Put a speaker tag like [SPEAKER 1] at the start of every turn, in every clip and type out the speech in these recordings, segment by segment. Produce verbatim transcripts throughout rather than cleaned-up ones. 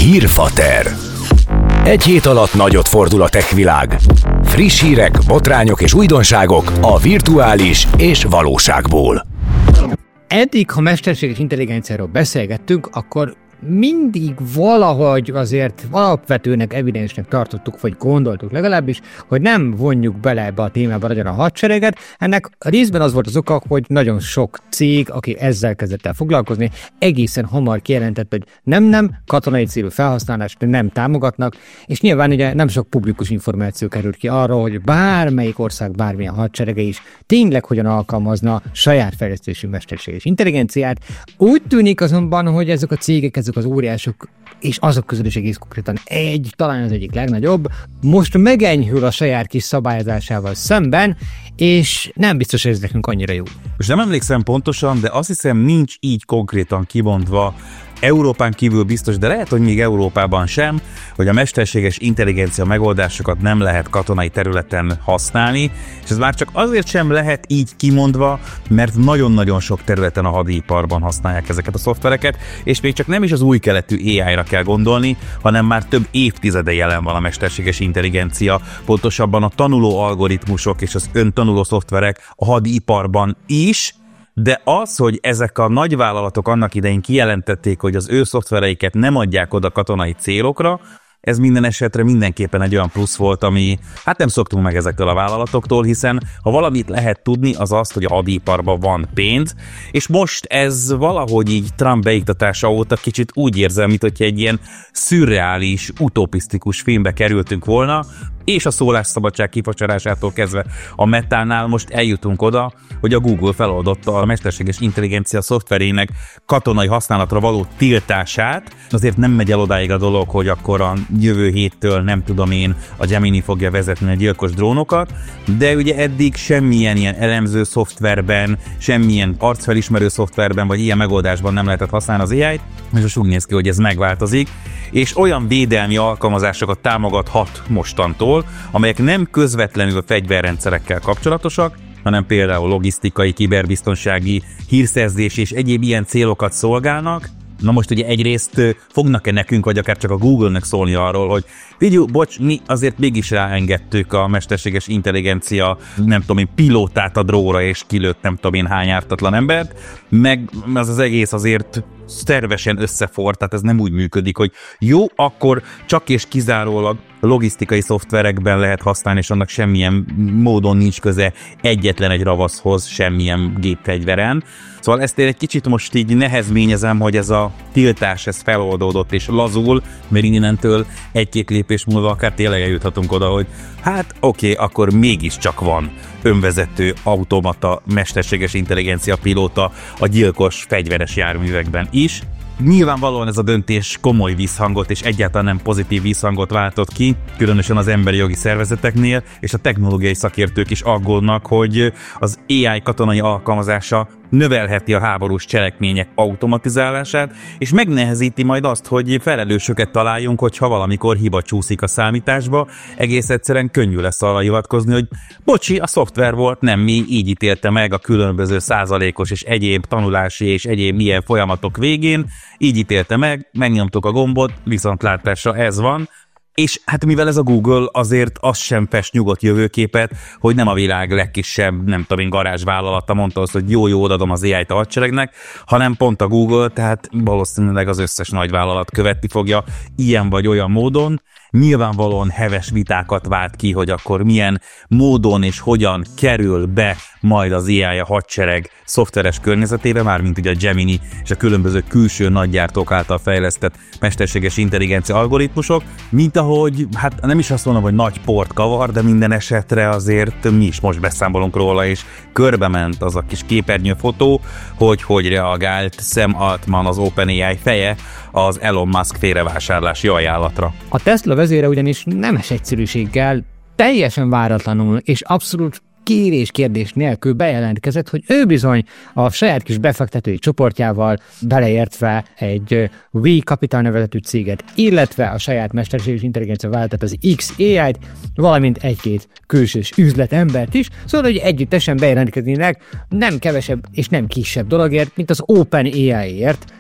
[SPEAKER 1] Hírfater. Egy hét alatt nagyot fordul a tech világ. Friss hírek, botrányok és újdonságok a virtuális és valóságból.
[SPEAKER 2] Eddig, ha mesterséges intelligenciáról beszélgettünk, akkor mindig valahogy azért alapvetőnek, evidensnek tartottuk, vagy gondoltuk legalábbis, hogy nem vonjuk bele ebbe a témába nagyon a hadsereget. Ennek részben az volt az oka, hogy nagyon sok cég, aki ezzel kezdett el foglalkozni, egészen hamar kijelentett, hogy nem-nem, katonai célú felhasználást nem támogatnak, és nyilván ugye nem sok publikus információ került ki arról, hogy bármelyik ország bármilyen hadserege is tényleg hogyan alkalmazna saját fejlesztésű mesterséges intelligenciát. Úgy tűnik azonban, hogy ezek a cégek, ezek az óriások, és azok közül is egész konkrétan egy, talán az egyik legnagyobb, most megenyhül a saját kis szabályozásával szemben, és nem biztos, hogy ez nekünk annyira jó.
[SPEAKER 3] Most nem emlékszem pontosan, de azt hiszem nincs így konkrétan kimondva, Európán kívül biztos, de lehet, hogy még Európában sem, hogy a mesterséges intelligencia megoldásokat nem lehet katonai területen használni, és ez már csak azért sem lehet így kimondva, mert nagyon-nagyon sok területen a hadiiparban használják ezeket a szoftvereket, és még csak nem is az új keletű á i-ra kell gondolni, hanem már több évtizede jelen van a mesterséges intelligencia, pontosabban a tanuló algoritmusok és az öntanuló szoftverek a hadiiparban is. De az, hogy ezek a nagyvállalatok annak idején kijelentették, hogy az ő szoftvereiket nem adják oda katonai célokra, ez minden esetre mindenképpen egy olyan plusz volt, ami hát nem szoktunk meg ezektől a vállalatoktól, hiszen ha valamit lehet tudni, az az, hogy a hadiiparban van pénz, és most ez valahogy így Trump beiktatása óta kicsit úgy érzem, mint hogyha egy ilyen szürreális, utopisztikus filmbe kerültünk volna, és a szólásszabadság kifacsarásától kezdve a Metánál most eljutunk oda, hogy a Google feloldotta a mesterséges intelligencia szoftverének katonai használatra való tiltását. Azért nem megy el odáig a dolog, hogy akkor a jövő héttől nem tudom én, a Gemini fogja vezetni a gyilkos drónokat, de ugye eddig semmilyen ilyen elemző szoftverben, semmilyen arcfelismerő szoftverben, vagy ilyen megoldásban nem lehetett használni az á i-t, és most úgy néz ki, hogy ez megváltozik, és olyan védelmi alkalmazásokat támogathat mostantól, amelyek nem közvetlenül a fegyverrendszerekkel kapcsolatosak, hanem például logisztikai, kiberbiztonsági, hírszerzés és egyéb ilyen célokat szolgálnak. Na most ugye egyrészt fognak-e nekünk, vagy akár csak a Google-nek szólni arról, hogy figyelj, bocs, mi azért mégis ráengedtük a mesterséges intelligencia, nem tudom én, pilótát a dróra, és kilőtt nem tudom én hány ártatlan embert, meg az az egész azért szervesen összefor, tehát ez nem úgy működik, hogy jó, akkor csak és kizárólag logisztikai szoftverekben lehet használni, és annak semmilyen módon nincs köze egyetlen egy ravaszhoz, semmilyen gépfegyveren. Szóval ezt én egy kicsit most így nehezményezem, hogy ez a tiltás, ez feloldódott és lazul, mert innentől egy-két lépés múlva akár tényleg eljuthatunk oda, hogy hát oké, okay, akkor mégiscsak van önvezető automata, mesterséges intelligencia pilóta a gyilkos fegyveres járművekben is. Nyilvánvalóan ez a döntés komoly visszhangot és egyáltalán nem pozitív visszhangot váltott ki, különösen az emberi jogi szervezeteknél, és a technológiai szakértők is aggódnak, hogy az á i katonai alkalmazása növelheti a háborús cselekmények automatizálását, és megnehezíti majd azt, hogy felelősöket találjunk, hogyha valamikor hiba csúszik a számításba, egész egyszerűen könnyű lesz arra hivatkozni, hogy bocsi, a szoftver volt, nem mi, így ítélte meg a különböző százalékos és egyéb tanulási és egyéb ilyen folyamatok végén, így ítélte meg, megnyomtuk a gombot, viszontlátásra ez van. És hát mivel ez a Google, azért az sem fest nyugodt jövőképet, hogy nem a világ legkisebb, nem tudom én, garázsvállalata mondta azt, hogy jó-jó adom az á i-t a hadseregnek, hanem pont a Google, tehát valószínűleg az összes nagyvállalat követni fogja ilyen vagy olyan módon. Nyilvánvalóan heves vitákat vált ki, hogy akkor milyen módon és hogyan kerül be majd az á i a hadsereg szoftveres környezetébe, mármint ugye a Gemini és a különböző külső nagygyártók által fejlesztett mesterséges intelligencia algoritmusok, mint ahogy, hát nem is azt mondom, hogy nagy port kavar, de minden esetre azért mi is most beszámolunk róla, és körbement az a kis képernyőfotó, hogy hogy reagált Sam Altman, az OpenAI feje az Elon Musk félrevásárlási ajánlatra.
[SPEAKER 2] A Tesla vezére ugyanis nemes egyszerűséggel, teljesen váratlanul és abszolút kérés-kérdés nélkül bejelentkezett, hogy ő bizony a saját kis befektetői csoportjával, beleértve egy V Capital nevezetű céget, illetve a saját mesterséges intelligencia vállalatot, az X á i-t, valamint egy-két külsős üzletembert is, szóval, hogy együttesen bejelentkeznének nem kevesebb és nem kisebb dologért, mint az OpenAI-ért,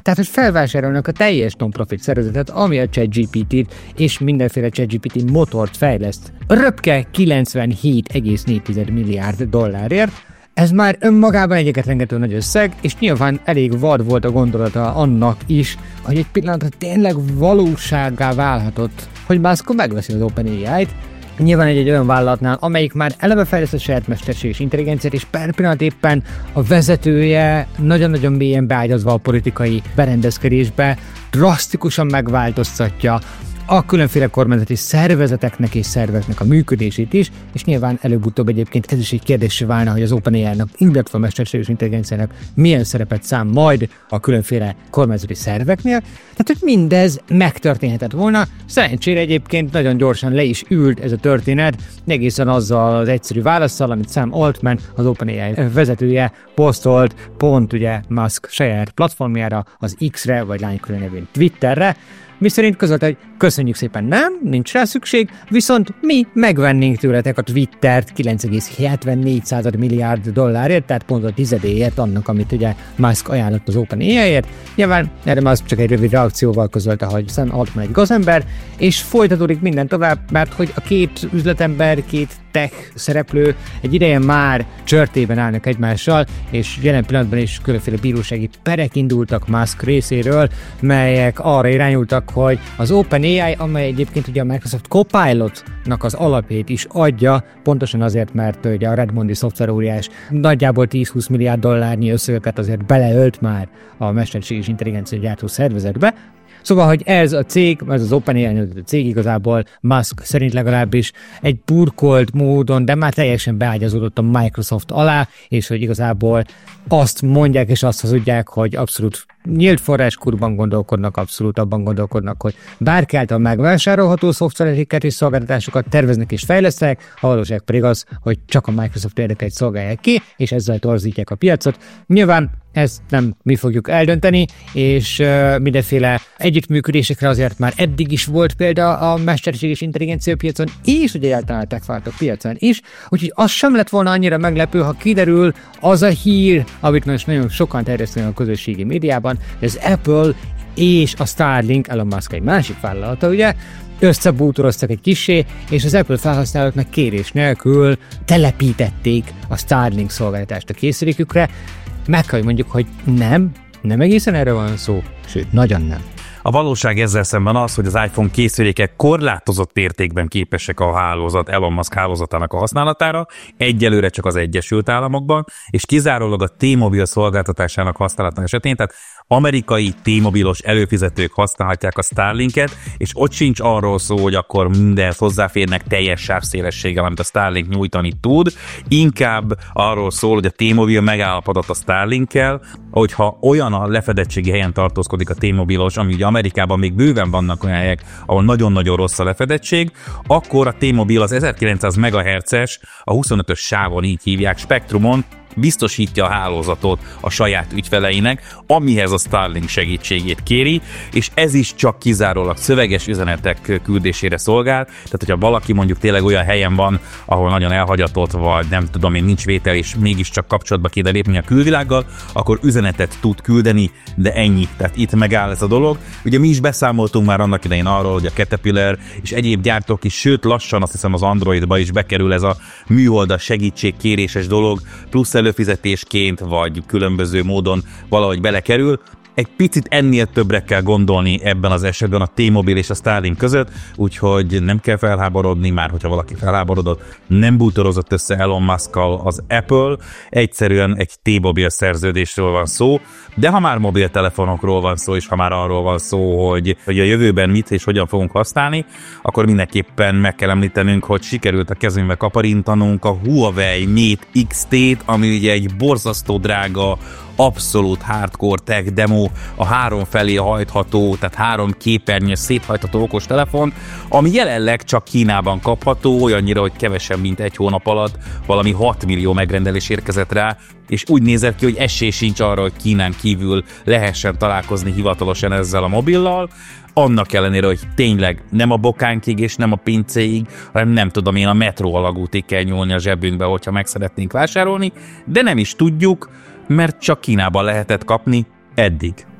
[SPEAKER 2] Tehát, hogy felvásárolnak a teljes non-profit szervezetet, ami a ChatGPT-t és mindenféle ChatGPT motort fejleszt. Röpke kilencvenhét egész négy milliárd dollárért. Ez már önmagában egyiket rengető nagy összeg, és nyilván elég vad volt a gondolata annak is, hogy egy pillanatra tényleg valósággá válhatott, hogy Musk megveszi az OpenAI-t. Nyilván egy, egy olyan vállalatnál, amelyik már eleve fejleszt a saját mesterséges intelligenciát, és per pillanat éppen a vezetője nagyon-nagyon mélyen beágyazva a politikai berendezkedésbe, drasztikusan megváltoztatja a különféle kormányzati szervezeteknek és szerveknek a működését is, és nyilván előbb-utóbb egyébként ez is egy kérdésre válna, hogy az OpenAI-nak, illetve a mesterséges intelligenciának milyen szerepet szám majd a különféle kormányzati szerveknél. Tehát, hogy mindez megtörténhetett volna. Szerencsére egyébként nagyon gyorsan le is ült ez a történet, egészen azzal az egyszerű válasszal, amit Sam Altman, az OpenAI vezetője posztolt pont ugye Musk saját platformjára, az X-re, vagy lánykörű nevén Twitterre, miszerint közölte, hogy köszönjük szépen, nem, nincs rá szükség, viszont mi megvennénk tőletek a Twittert kilenc egész hetvennégy milliárd dollárért, tehát pont a tizedéért annak, amit ugye Musk ajánlott az OpenAI-ért. Nyilván erre Musk csak egy rövid reakcióval közölte, hogy Sam Altman egy gazember, és folytatódik minden tovább, mert hogy a két üzletember, két tech szereplő egy ideje már csörtében állnak egymással, és jelen pillanatban is különféle bírósági perek indultak Musk részéről, melyek arra irányultak, hogy az OpenAI, amely egyébként ugye a Microsoft Copilotnak az alapját is adja, pontosan azért, mert ugye a Redmondi szoftveróriás nagyjából tíz-húsz milliárd dollárnyi összegeket azért beleölt már a mesterséges intelligencia gyártó szervezetbe. Szóval, hogy ez a cég, ez az OpenAI a cég igazából Musk szerint legalábbis egy burkolt módon, de már teljesen beágyazódott a Microsoft alá, és hogy igazából azt mondják és azt hazudják, hogy abszolút nyílt forráskurban gondolkodnak, abszolút abban gondolkodnak, hogy bárki által megvásárolható szoftvereket és szolgáltatásokat terveznek és fejlesztenek, a valóság pedig az, hogy csak a Microsoft érdekeit szolgálják ki, és ezzel torzítják a piacot. Nyilván ezt nem mi fogjuk eldönteni, és uh, mindenféle együttműködésekre azért már eddig is volt példa a mesterséges intelligencia piacon, és ugye egyáltalán a techváltók piacon is, úgyhogy az sem lett volna annyira meglepő, ha kiderül az a hír, amit most nagyon sokan terjesztenek a közösségi médiában, hogy az Apple és a Starlink, Elon Musk egy másik vállalata, ugye, összebútoroztak egy kissé, és az Apple felhasználóknak kérés nélkül telepítették a Starlink szolgáltatást a készülékükre. Meg kell, hogy mondjuk, hogy nem, nem egészen erre van szó, sőt, nagyon nem.
[SPEAKER 3] A valóság ezzel szemben az, hogy az iPhone készülékek korlátozott értékben képesek a hálózat, Elon Musk hálózatának a használatára, egyelőre csak az Egyesült Államokban, és kizárólag a T-Mobile szolgáltatásának használata esetén, tehát amerikai T-mobilos előfizetők használhatják a Starlinket, és ott sincs arról szó, hogy akkor mindenhez hozzáférnek teljes sávszélességgel, amit a Starlink nyújtani tud, inkább arról szól, hogy a T-Mobile megállapodott a Starlinkkel, hogyha olyan a lefedettségi helyen tartózkodik a T-mobilos, ami ugye Amerikában még bőven vannak olyan helyek, ahol nagyon-nagyon rossz a lefedettség, akkor a T-Mobile az ezerkilencszáz megahertzes, a huszonötös sávon így hívják, spektrumon biztosítja a hálózatot a saját ügyfeleinek, amihez a Starlink segítségét kéri, és ez is csak kizárólag szöveges üzenetek küldésére szolgál, tehát hogyha valaki mondjuk tényleg olyan helyen van, ahol nagyon elhagyatott, vagy nem tudom én, nincs vétel, és mégiscsak kapcsolatba kéne lépni a külvilággal, akkor üzenetet tud küldeni, de ennyi. Tehát itt megáll ez a dolog. Ugye mi is beszámoltunk már annak idején arról, hogy a Caterpillar és egyéb gyártók is, sőt lassan azt hiszem az Androidba is bekerül ez a műholdas segítségkéréses dolog, plusz előfizetésként, vagy különböző módon valahogy belekerül. Egy picit ennél többre kell gondolni ebben az esetben a T-Mobile és a Starlink között, úgyhogy nem kell felháborodni, már hogyha valaki felháborodott, nem bútorozott össze Elon Muskkal az Apple, egyszerűen egy T-Mobile szerződésről van szó, de ha már mobiltelefonokról van szó, és ha már arról van szó, hogy, hogy a jövőben mit és hogyan fogunk használni, akkor mindenképpen meg kell említenünk, hogy sikerült a kezünkbe kaparintanunk a Huawei Mate X T-t, ami ugye egy borzasztó drága, abszolút hardcore tech demo, a három felé hajtható, tehát három képernyős széthajtható okostelefon, ami jelenleg csak Kínában kapható, olyannyira, hogy kevesebb, mint egy hónap alatt valami hat millió megrendelés érkezett rá, és úgy nézett ki, hogy esély sincs arra, hogy Kínán kívül lehessen találkozni hivatalosan ezzel a mobillal, annak ellenére, hogy tényleg nem a bokánkig és nem a pincéig, hanem nem tudom én, a metró alagútig kell nyúlni a zsebünkbe, hogyha meg szeretnénk vásárolni, de nem is tudjuk, mert csak Kínában lehetett kapni eddig.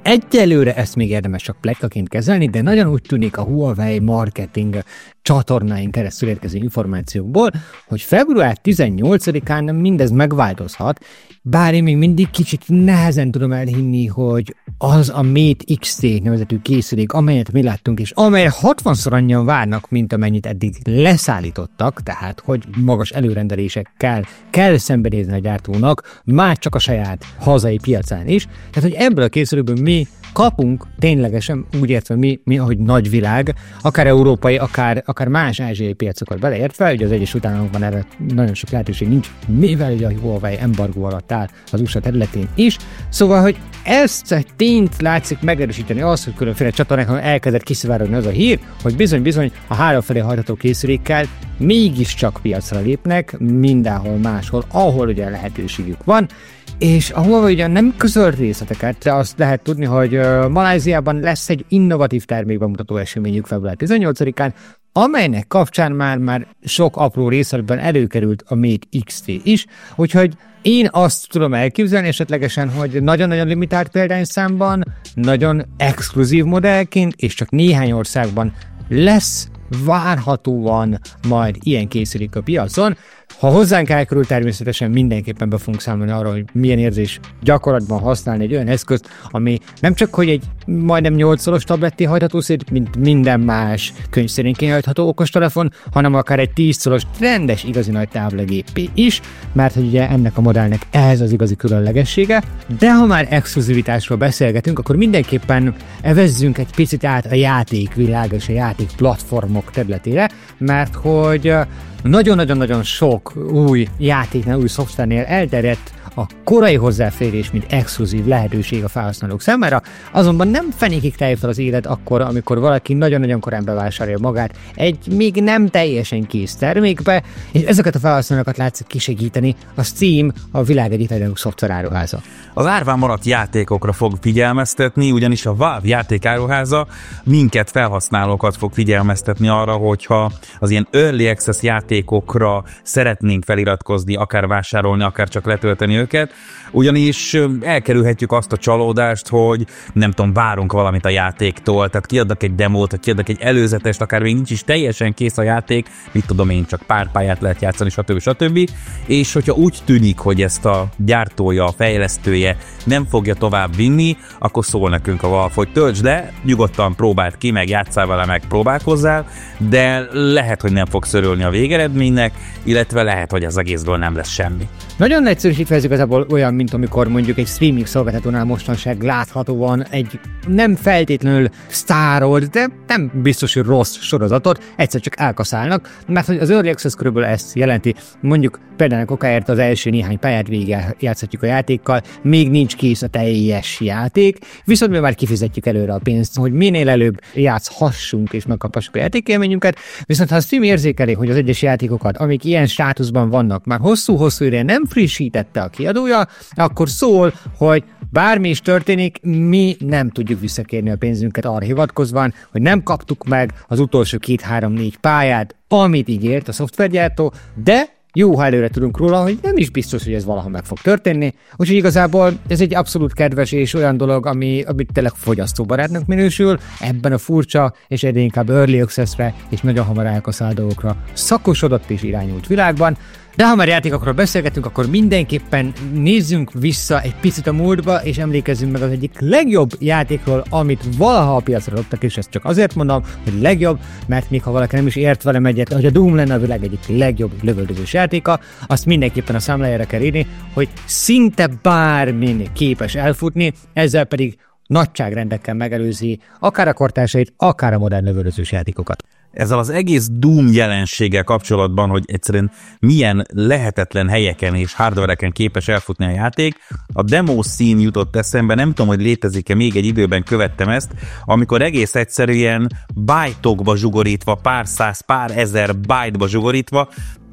[SPEAKER 2] Egyelőre ezt még érdemes csak pletykaként kezelni, de nagyon úgy tűnik a Huawei marketing csatornáin keresztül érkező információkból, hogy február tizennyolcadikán mindez megváltozhat, bár én még mindig kicsit nehezen tudom elhinni, hogy az a Mate iksz té nevezetű készülék, amelyet mi láttunk, és amelyre hatvanszor annyian várnak, mint amennyit eddig leszállítottak, tehát hogy magas előrendelésekkel kell szembenézni a gyártónak, már csak a saját hazai piacán is. Tehát, hogy ebből a készülékből mi kapunk ténylegesen, úgy értve mi, mi ahogy nagyvilág, akár európai, akár, akár más ázsiai piacokat beleértve, ugye az Egyesült Államokban erre nagyon sok lehetőség nincs, mivel ugye a Huawei embargó alatt áll az u es á területén is. Szóval, hogy ezt a tényt látszik megerősíteni az, hogy különféle csatornákon elkezdett kiszivárogni az a hír, hogy bizony-bizony a háromfelé hajtható készülékkel mégiscsak piacra lépnek mindenhol máshol, ahol ugye lehetőségük van. És a Huawei ugyan nem közöl részleteket, de azt lehet tudni, hogy uh, Maláziában lesz egy innovatív termékbemutató eseményük február tizennyolcadikán, amelynek kapcsán már, már sok apró részletben előkerült a Mate iksz té is, úgyhogy én azt tudom elképzelni esetlegesen, hogy nagyon-nagyon limitált példányszámban, nagyon exkluzív modellként, és csak néhány országban lesz várhatóan majd ilyen készülék a piacon. Ha hozzánk elkerül, természetesen mindenképpen be fogunk számolni arra, hogy milyen érzés gyakorlatban használni egy olyan eszközt, ami nem csak, hogy egy majdnem nyolcszoros tabletté hajtható szét, mint minden más könyvszerénként hajtható okostelefon, hanem akár egy tízszoros rendes, igazi nagy táblagépé is, mert hogy ugye ennek a modellnek ez az igazi különlegessége. De ha már exkluzivitásról beszélgetünk, akkor mindenképpen evezzünk egy picit át a játékvilág és a játékplatformok területére, mert hogy nagyon-nagyon-nagyon sok új játéknál, új szoftvernél elterjedt a korai hozzáférés, mint exkluzív lehetőség a felhasználók számára, azonban nem fenékig telj fel az élet akkor, amikor valaki nagyon-nagyon korán bevásárolja magát egy még nem teljesen kész termékbe, és ezeket a felhasználókat látszik kisegíteni a Steam, a világ egyik legnagyobb szoftveráruháza.
[SPEAKER 3] Az árván maradt játékokra fog figyelmeztetni, ugyanis a Valve játékáruháza minket, felhasználókat fog figyelmeztetni arra, hogyha az ilyen Early Access játékokra szeretnénk feliratkozni, akár vásárolni, akár csak letölteni őket, ugyanis elkerülhetjük azt a csalódást, hogy nem tudom, várunk valamit a játéktól, tehát kiadnak egy demót, vagy kiadnak egy előzetest, akár még nincs is teljesen kész a játék, mit tudom én, csak pár pályát lehet játszani, stb. stb. És hogyha úgy tűnik, hogy ezt a gyártója, a fejlesztője nem fogja tovább vinni, akkor szól nekünk a Valve, hogy töltsd le, nyugodtan próbáld ki, meg játsszál vele, meg próbálkozzál, de lehet, hogy nem fogsz örülni a végeredménynek, illetve lehet, hogy az egészből nem lesz semmi.
[SPEAKER 2] Nagyon egyszerűsítve ez igazából olyan, mint amikor mondjuk egy streaming szolgáltatónál mostanság láthatóan egy nem feltétlenül sztárolt, de nem biztos, hogy rossz sorozatot egyszer csak elkaszálnak, mert hogy az Early Access körülbelül ezt jelenti. Mondjuk például okáért az első néhány pályát végig játszhatjuk a játékkal, még nincs kész a teljes játék, viszont mi már kifizetjük előre a pénzt, hogy minél előbb játszhassunk és megkaphassuk a játékélményünket, viszont ha a Steam érzékeli, hogy az egyes játékokat, amik ilyen státuszban vannak, már hosszú-hosszú ideje nem frissítette a kiadója, akkor szól, hogy bármi is történik, mi nem tudjuk visszakérni a pénzünket arra hivatkozván, hogy nem kaptuk meg az utolsó két-három-négy pályát, amit ígért a szoftvergyártó, de jó, ha előre tudunk róla, hogy nem is biztos, hogy ez valaha meg fog történni. Úgyhogy igazából ez egy abszolút kedves és olyan dolog, ami, ami tényleg fogyasztóbarátnak minősül, ebben a furcsa és egyre inkább Early Access-re és nagyon hamar elkaszált dolgokra szakosodott és irányult világban. De ha már játékokról beszélgetünk, akkor mindenképpen nézzünk vissza egy picit a múltba, és emlékezzünk meg az egyik legjobb játékról, amit valaha a piacra dobtak, és ezt csak azért mondom, hogy legjobb, mert még ha valaki nem is ért velem egyet, hogy a Doom lenne a világ egyik legjobb lövöldözős játéka, azt mindenképpen a számlájára kell írni, hogy szinte bármin képes elfutni, ezzel pedig nagyságrendekkel megelőzi akár a kortársait, akár a modern lövöldözős játékokat.
[SPEAKER 3] Ezzel az egész Doom jelenséggel kapcsolatban, hogy egyszerűen milyen lehetetlen helyeken és hardvereken képes elfutni a játék, a demo szín jutott eszembe, nem tudom, hogy létezik-e, még egy időben követtem ezt, amikor egész egyszerűen bájtokba zsugorítva, pár száz, pár ezer bájtba zsugorítva,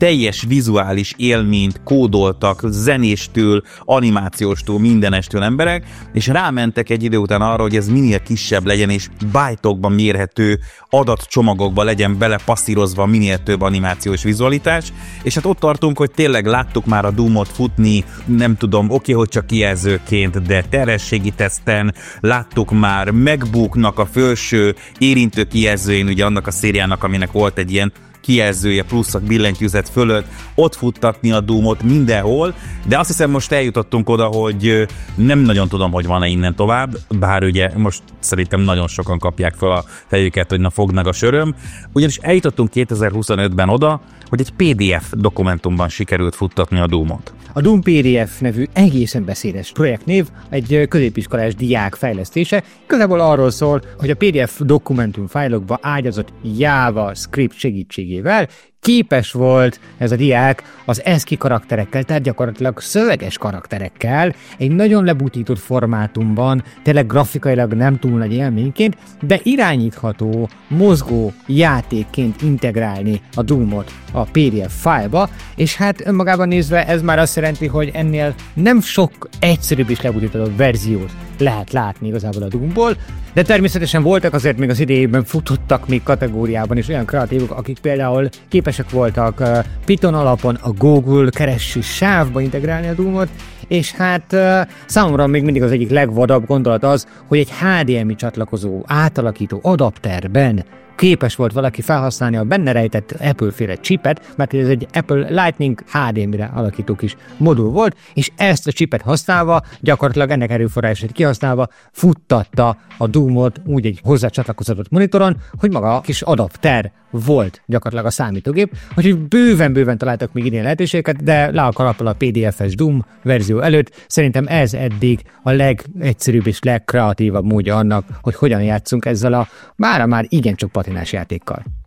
[SPEAKER 3] teljes vizuális élményt kódoltak zenéstől, animációstól, mindenestől emberek, és rámentek egy idő után arra, hogy ez minél kisebb legyen, és bájtokban mérhető adatcsomagokba legyen belepasszírozva minél több animációs vizualitás, és hát ott tartunk, hogy tényleg láttuk már a Doomot futni, nem tudom, oké, hogy csak kijelzőként, de terhességi teszten, láttuk már MacBooknak a felső érintő kijelzőjén, ugye annak a szériának, aminek volt egy ilyen kijelzője plusz a billentyűzet fölött, ott futtatni a Doomot mindenhol, de azt hiszem most eljutottunk oda, hogy nem nagyon tudom, hogy van-e innen tovább, bár ugye most szerintem nagyon sokan kapják fel a fejüket, hogy na fognak a söröm, ugyanis eljutottunk kétezer-huszonötben oda, hogy egy pé dé ef dokumentumban sikerült futtatni a Doomot.
[SPEAKER 2] A Doom pé dé ef nevű egészen beszédes projektnév egy középiskolás diák fejlesztése, igazából arról szól, hogy a pé dé ef dokumentumfájlokba ágyazott JavaScript segítségével képes volt ez a diák az eszki karakterekkel, tehát gyakorlatilag szöveges karakterekkel egy nagyon lebutított formátumban, tényleg grafikailag nem túl nagy élményként, de irányítható, mozgó játékként integrálni a Doomot a pé dé ef fájlba, és hát önmagában nézve ez már azt jelenti, hogy ennél nem sok egyszerűbb és lebutított verziót lehet látni igazából a Doomból, de természetesen voltak azért még az idejében futottak még kategóriában is olyan kreatívok, akik például képesek voltak uh, Python alapon a Google kereső sávba integrálni a Doomot, és hát uh, számomra még mindig az egyik legvadabb gondolat az, hogy egy há dé em i csatlakozó átalakító adapterben képes volt valaki felhasználni a benne rejtett Apple-féle chipet, mert ez egy Apple Lightning há dé em i-re alakító kis modul volt, és ezt a chipet használva, gyakorlatilag ennek erőforrását kihasználva futtatta a Doomot úgy egy hozzá csatlakozott monitoron, hogy maga a kis adapter volt gyakorlatilag a számítógép, úgyhogy bőven-bőven találtak még idén lehetőségeket, de le a kalappal a pé dé ef-es Doom verzió előtt. Szerintem ez eddig a legegyszerűbb és legkreatívabb módja annak, hogy hogyan játszunk ezzel a mára már igencsak patinás játékkal.